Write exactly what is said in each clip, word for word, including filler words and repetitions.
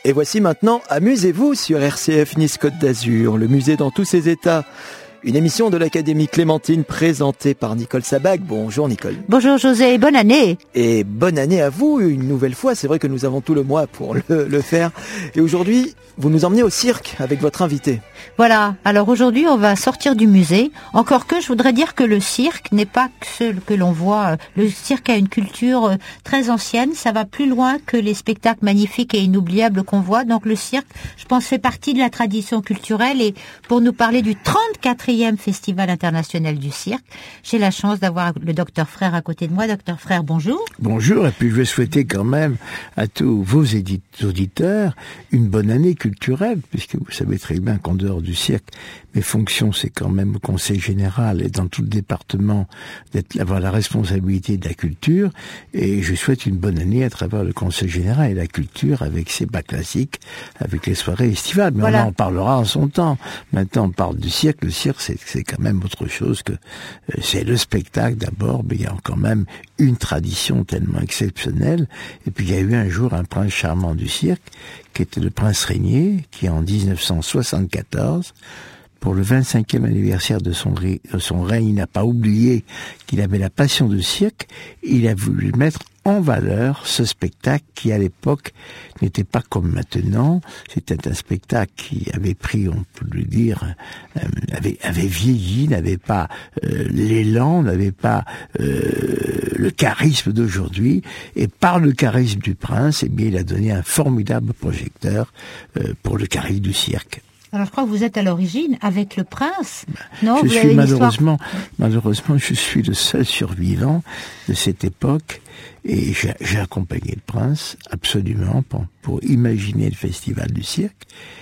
Et voici maintenant Amusez-vous sur R C F Nice Côte d'Azur, le musée dans tous ses états. Une émission de l'Académie Clémentine présentée par Nicole Sabac. Bonjour Nicole. Bonjour José, bonne année. Et bonne année à vous une nouvelle fois. C'est vrai que nous avons tout le mois pour le, le faire. Et aujourd'hui, vous nous emmenez au cirque avec votre invité. Voilà, alors aujourd'hui on va sortir du musée. Encore que je voudrais dire que le cirque n'est pas que ce que l'on voit. Le cirque a une culture très ancienne. Ça va plus loin que les spectacles magnifiques et inoubliables qu'on voit. Donc le cirque, je pense, fait partie de la tradition culturelle. Et pour nous parler du trente-quatrième Festival international du cirque, j'ai la chance d'avoir le docteur Frère à côté de moi. Docteur Frère, bonjour. Bonjour, et puis je vais souhaiter quand même à tous vos auditeurs une bonne année culturelle, puisque vous savez très bien qu'en dehors du cirque, mes fonctions, c'est quand même au Conseil général et dans tout le département d'être, d'avoir la responsabilité de la culture, et je souhaite une bonne année à travers le Conseil général et la culture avec ses bas classiques, avec les soirées estivales. Mais voilà. On en parlera en son temps. Maintenant, on parle du cirque. Le cirque, c'est, c'est quand même autre chose que, euh, c'est le spectacle d'abord, mais il y a quand même une tradition tellement exceptionnelle. Et puis, il y a eu un jour un prince charmant du cirque, qui était le prince Régnier, qui en dix-neuf cent soixante-quatorze, pour le vingt-cinquième anniversaire de son, ré, de son règne, il n'a pas oublié qu'il avait la passion du cirque. Il a voulu mettre en valeur ce spectacle qui, à l'époque, n'était pas comme maintenant. C'était un spectacle qui avait pris, on peut le dire, euh, avait, avait vieilli, n'avait pas euh, l'élan, n'avait pas euh, le charisme d'aujourd'hui. Et par le charisme du prince, eh bien, il a donné un formidable projecteur euh, pour le charisme du cirque. Alors je crois que vous êtes à l'origine avec le prince. Non, je vous suis avez malheureusement, malheureusement, je suis le seul survivant de cette époque et j'ai, j'ai accompagné le prince absolument pour, pour imaginer le festival du cirque.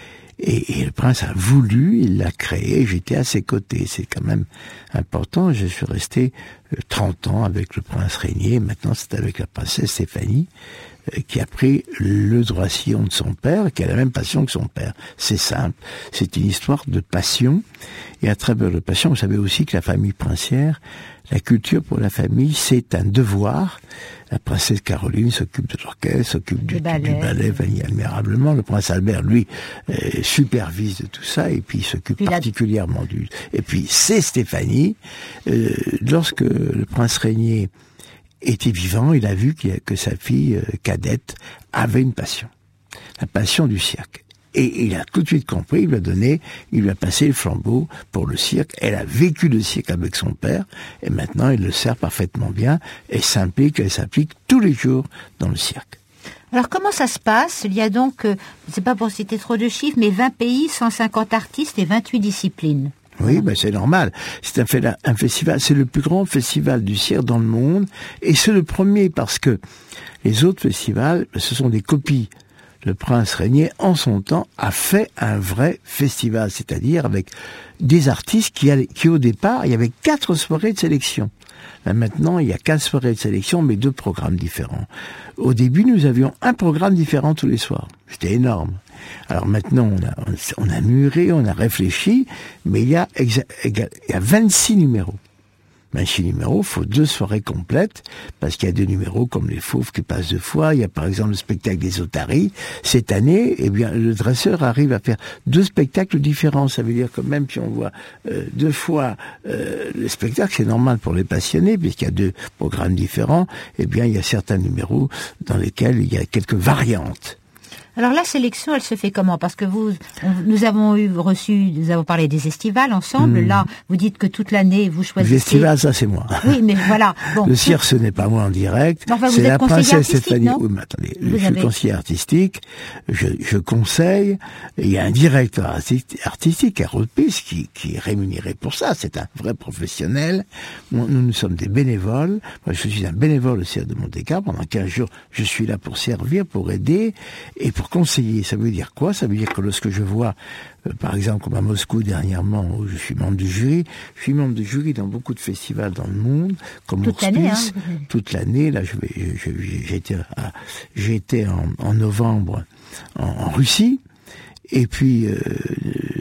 Et, et le prince a voulu, il l'a créé, j'étais à ses côtés. C'est quand même important. Je suis resté trente ans avec le prince Régnier. Maintenant, c'est avec la princesse Stéphanie, euh, qui a pris le droit-sillon de son père, qui a la même passion que son père. C'est simple. C'est une histoire de passion. Et à travers le passion, vous savez aussi que la famille princière, la culture pour la famille, c'est un devoir. La princesse Caroline s'occupe de l'orchestre, s'occupe du, du ballet, du ballet admirablement. Le prince Albert, lui, euh, supervise de tout ça et puis il s'occupe puis particulièrement la... du... Et puis c'est Stéphanie. Euh, lorsque le prince Régnier était vivant, il a vu qu'il, que sa fille euh, cadette avait une passion. La passion du cirque. Et il a tout de suite compris, il lui a donné, il lui a passé le flambeau pour le cirque. Elle a vécu le cirque avec son père, et maintenant elle le sert parfaitement bien, et s'implique, elle s'implique tous les jours dans le cirque. Alors comment ça se passe ? Il y a donc, euh, c'est pas pour citer trop de chiffres, mais vingt pays, cent cinquante artistes et vingt-huit disciplines. Oui, ben c'est normal. C'est un, fait, un festival, c'est le plus grand festival du cirque dans le monde, et c'est le premier parce que les autres festivals, ce sont des copies. Le prince Régnier, en son temps, a fait un vrai festival, c'est-à-dire avec des artistes qui, allaient, qui au départ, il y avait quatre soirées de sélection. Là, maintenant, il y a quatre soirées de sélection, mais deux programmes différents. Au début, nous avions un programme différent tous les soirs. C'était énorme. Alors maintenant, on a, on a mûri, on a réfléchi, mais il y a, exa, il y a vingt-six numéros. vingt-six numéros, il faut deux soirées complètes, parce qu'il y a des numéros comme les fauves qui passent deux fois. Il y a par exemple le spectacle des otaries. Cette année, eh bien, le dresseur arrive à faire deux spectacles différents. Ça veut dire que même si on voit euh, deux fois euh, le spectacle, c'est normal pour les passionnés, puisqu'il y a deux programmes différents, eh bien, il y a certains numéros dans lesquels il y a quelques variantes. Alors la sélection, elle se fait comment ? Parce que vous, on, nous avons eu reçu, nous avons parlé des estivales ensemble. Mmh. Là, vous dites que toute l'année vous choisissez. Les estivales, ça c'est moi. Oui, mais voilà. Bon. Le cirque, ce n'est pas moi en direct. Enfin, vous c'est êtes la princesse Stéphanie. Non oui, mais attendez, vous je avez... suis conseiller artistique. Je, je conseille. Il y a un directeur artistique, Harold Peace, qui, qui est rémunéré pour ça. C'est un vrai professionnel. Nous, nous sommes des bénévoles. Moi, je suis un bénévole au cirque de Monte-Carlo. Pendant quinze jours, je suis là pour servir, pour aider et pour conseiller. Ça veut dire quoi ? Ça veut dire que lorsque je vois, euh, par exemple, comme à Moscou dernièrement, où je suis membre du jury, je suis membre du jury dans beaucoup de festivals dans le monde, comme toute l'année, hein. toute l'année. Là, je vais, je, j'ai été, à, j'ai été en, en novembre en, en Russie. Et puis, euh,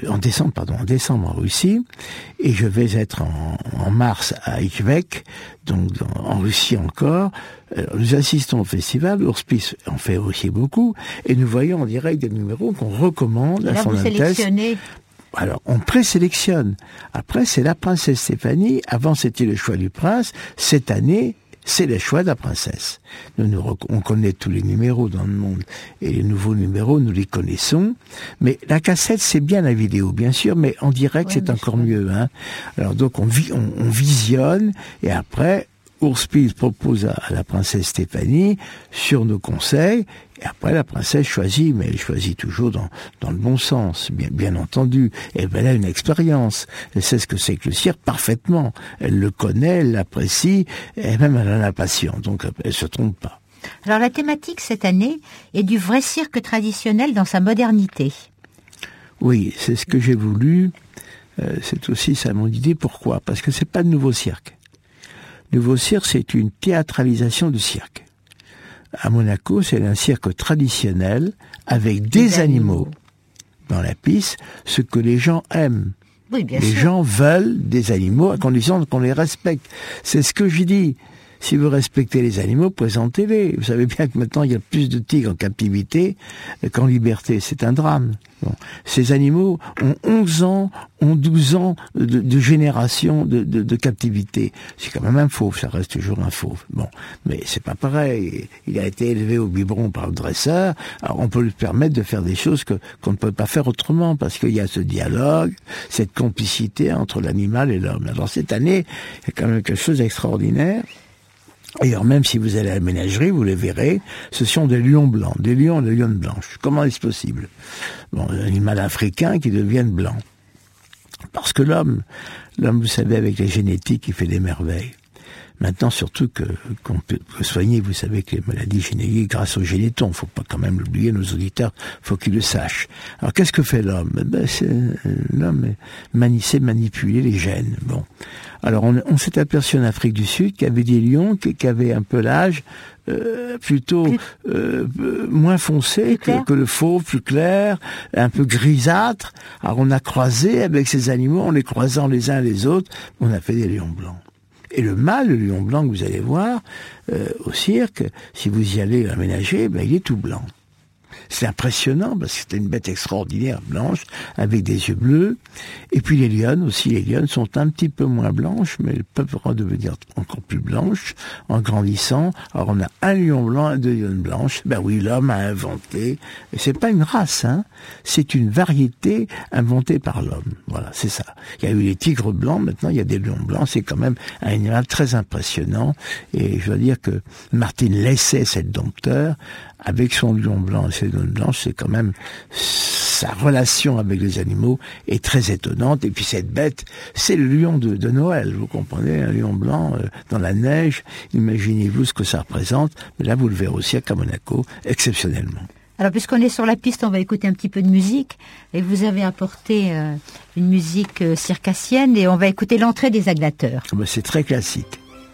en décembre, pardon, en décembre en Russie, et je vais être en, en mars à Ikvek, donc dans, en Russie encore. Alors, nous assistons au festival, l'Ourspis en fait aussi beaucoup, et nous voyons en direct des numéros qu'on recommande à son Altesse. Alors, on présélectionne. Après, c'est la princesse Stéphanie. Avant, c'était le choix du prince. Cette année, c'est le choix de la princesse. Nous, nous, on connaît tous les numéros dans le monde. Et les nouveaux numéros, nous les connaissons. Mais la cassette, c'est bien la vidéo, bien sûr, mais en direct, ouais, c'est encore sûr. mieux. Hein. Alors, donc, on, vi- on, on visionne, et après, Ourspis propose à, à la princesse Stéphanie, sur nos conseils, et après, la princesse choisit, mais elle choisit toujours dans, dans le bon sens, bien, bien entendu. Et elle a une expérience. Elle sait ce que c'est que le cirque parfaitement. Elle le connaît, elle l'apprécie, et même elle en a passion. Donc, elle se trompe pas. Alors, la thématique cette année est du vrai cirque traditionnel dans sa modernité. Oui, c'est ce que j'ai voulu. Euh, c'est aussi ça mon idée. Pourquoi ? Parce que c'est pas de nouveau cirque. Nouveau cirque, c'est une théâtralisation du cirque. À Monaco, c'est un cirque traditionnel avec des, des animaux. animaux dans la piste, ce que les gens aiment. Oui, bien les sûr. gens veulent des animaux à condition qu'on les respecte. C'est ce que je dis. Si vous respectez les animaux, présentez-les. Vous savez bien que maintenant, il y a plus de tigres en captivité qu'en liberté. C'est un drame. Bon. Ces animaux ont onze ans, ont douze ans de, de génération de, de, de captivité. C'est quand même un fauve, ça reste toujours un fauve. Bon, mais c'est pas pareil. Il a été élevé au biberon par le dresseur. Alors on peut lui permettre de faire des choses que qu'on ne peut pas faire autrement, parce qu'il y a ce dialogue, cette complicité entre l'animal et l'homme. Alors cette année, il y a quand même quelque chose d'extraordinaire. D'ailleurs, même si vous allez à la ménagerie, vous les verrez, ce sont des lions blancs, des lions et des lionnes blanches. Comment est-ce possible ? Bon, un animal africain qui devienne blanc. Parce que l'homme, l'homme, vous savez, avec la génétique, il fait des merveilles. Maintenant, surtout que qu'on peut soigner, vous savez, que les maladies génétiques grâce au généton. Faut pas quand même l'oublier, nos auditeurs, faut qu'ils le sachent. Alors, qu'est-ce que fait l'homme ? Ben, c'est, l'homme sait manipuler les gènes. Bon. Alors, on, on s'est aperçu en Afrique du Sud qu'il y avait des lions qui, qui avaient un pelage euh, plutôt euh, moins foncé que, que le fauve, plus clair, un peu grisâtre. Alors, on a croisé avec ces animaux, en les croisant les uns les autres, on a fait des lions blancs. Et le mâle, le lion blanc que vous allez voir euh, au cirque, si vous y allez aménager, ben, il est tout blanc. C'est impressionnant parce que c'était une bête extraordinaire, blanche, avec des yeux bleus. Et puis les lionnes aussi, les lionnes sont un petit peu moins blanches, mais elles peuvent devenir encore plus blanches en grandissant. Alors on a un lion blanc et deux lionnes blanches. Ben oui, l'homme a inventé. Et c'est pas une race, hein. C'est une variété inventée par l'homme. Voilà, c'est ça. Il y a eu les tigres blancs, maintenant il y a des lions blancs. C'est quand même un animal très impressionnant. Et je dois dire que Martine laissait cette dompteur avec son lion blanc et ses lions blanches, c'est quand même, sa relation avec les animaux est très étonnante. Et puis cette bête, c'est le lion de, de Noël, vous comprenez, un lion blanc euh, dans la neige. Imaginez-vous ce que ça représente. Mais là, vous le verrez aussi à Monaco, exceptionnellement. Alors, puisqu'on est sur la piste, on va écouter un petit peu de musique. Et vous avez apporté euh, une musique euh, circassienne et on va écouter l'entrée des aglateurs. Ben, c'est très classique.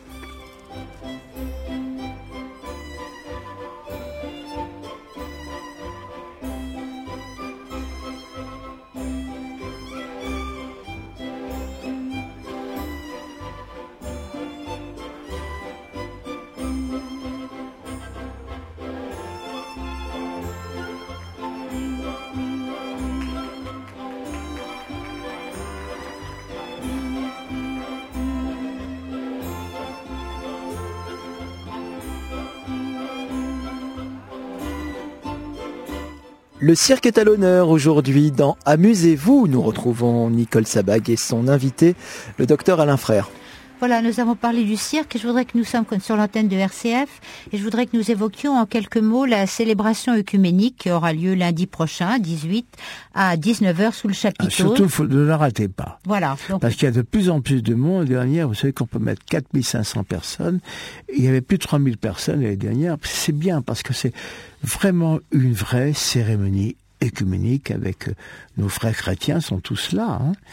Le cirque est à l'honneur aujourd'hui dans Amusez-vous. Nous retrouvons Nicole Sabag et son invité, le docteur Alain Frère. Voilà, nous avons parlé du cirque et je voudrais que nous sommes sur l'antenne de R C F et je voudrais que nous évoquions en quelques mots la célébration œcuménique qui aura lieu lundi prochain, dix-huit à dix-neuf heures sous le chapiteau. Ah, surtout, faut, ne la ratez pas. Voilà. Donc... Parce qu'il y a de plus en plus de monde. L'année dernière, vous savez qu'on peut mettre quatre mille cinq cents personnes. Il y avait plus de trois mille personnes l'année dernière. C'est bien parce que c'est vraiment une vraie cérémonie œcuménique avec nos frères chrétiens sont tous là. Hein.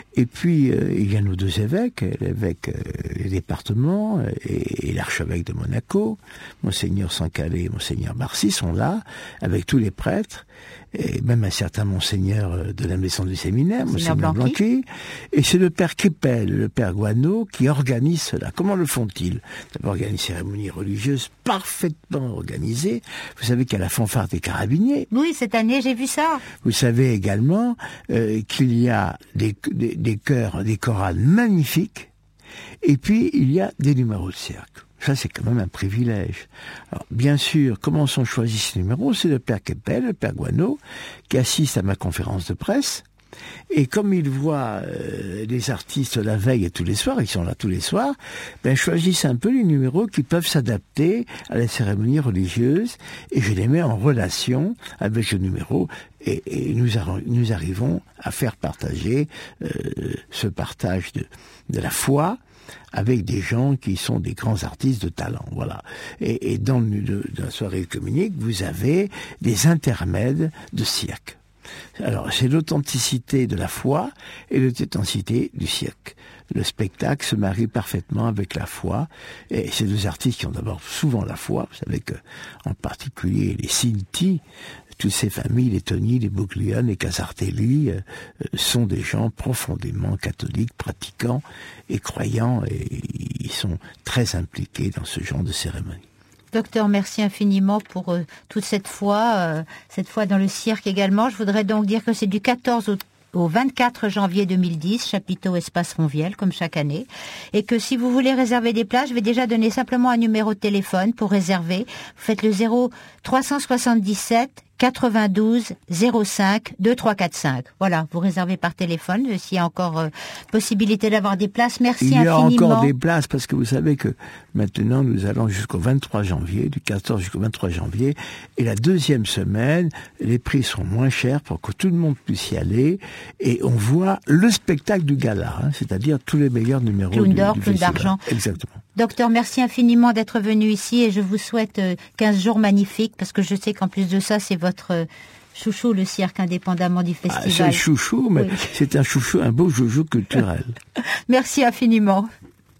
Et puis, euh, il y a nos deux évêques, l'évêque euh, des départements et, et l'archevêque de Monaco, Monseigneur Sancalé et Monseigneur Barcy sont là, avec tous les prêtres, et même un certain Monseigneur de la maison du séminaire, Monseigneur Blanqui. Blanqui. Et c'est le père Képel, le père Guano, qui organise cela. Comment le font-ils? D'abord, il y a une cérémonie religieuse parfaitement organisée. Vous savez qu'il y a la fanfare des carabiniers. Oui, cette année, j'ai vu ça. Vous savez également euh, qu'il y a des, des, des chœurs, des chorales magnifiques, et puis il y a des numéros de cercle. Ça, c'est quand même un privilège. Alors, bien sûr, comment sont choisis ces numéros? C'est le père Képel, le père Guano, qui assiste à ma conférence de presse. Et comme ils voient euh, les artistes la veille et tous les soirs, ils sont là tous les soirs, ben choisissent un peu les numéros qui peuvent s'adapter à la cérémonie religieuse, et je les mets en relation avec le numéro, et, et nous, arri- nous arrivons à faire partager euh, ce partage de, de la foi avec des gens qui sont des grands artistes de talent, voilà. Et, et dans, le, de, dans la soirée communique, vous avez des intermèdes de cirque. Alors, c'est l'authenticité de la foi et l'authenticité du cirque. Le spectacle se marie parfaitement avec la foi, et ces deux artistes qui ont d'abord souvent la foi, vous savez que, en particulier, les Sinti, toutes ces familles, les Toni, les Buglione, les Casartelli, euh, sont des gens profondément catholiques, pratiquants et croyants, et ils sont très impliqués dans ce genre de cérémonie. Docteur, merci infiniment pour euh, toute cette foi, euh, cette foi dans le cirque également. Je voudrais donc dire que c'est du quatorze au, au vingt-quatre janvier deux mille dix, chapiteau Espace Ronvielle, comme chaque année. Et que si vous voulez réserver des places, je vais déjà donner simplement un numéro de téléphone pour réserver. Vous faites le zéro trois cent soixante-dix-sept quatre-vingt-douze zéro cinq deux trois quatre cinq. Voilà, vous réservez par téléphone s'il y a encore euh, possibilité d'avoir des places. Merci infiniment. Il y a infiniment. Encore des places parce que vous savez que maintenant nous allons jusqu'au vingt-trois janvier, du quatorze jusqu'au vingt-trois janvier, et la deuxième semaine, les prix sont moins chers pour que tout le monde puisse y aller, et on voit le spectacle du gala, hein, c'est-à-dire tous les meilleurs numéros Clown d'or, du, du clown festival. d'argent. Exactement. Docteur, merci infiniment d'être venu ici, et je vous souhaite quinze jours magnifiques, parce que je sais qu'en plus de ça, c'est votre chouchou, le cirque, indépendamment du festival. Ah, c'est le chouchou, mais oui. C'est un chouchou, un beau joujou culturel. Merci infiniment.